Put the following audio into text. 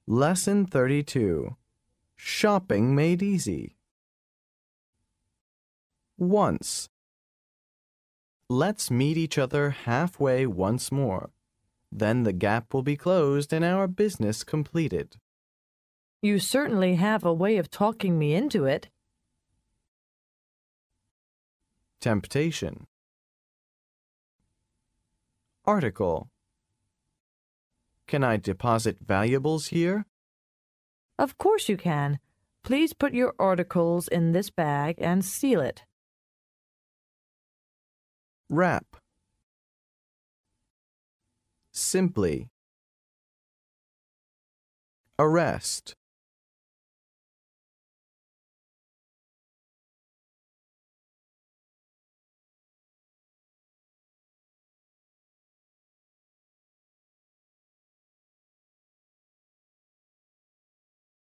Lesson 32. Shopping Made Easy. Once. Let's meet each other halfway once more. Then the gap will be closed and our business completed. You certainly have a way of talking me into it. Temptation. Article. Can I deposit valuables here? Of course you can. Please put your articles in this bag and seal it. Wrap. Simply. Arrest.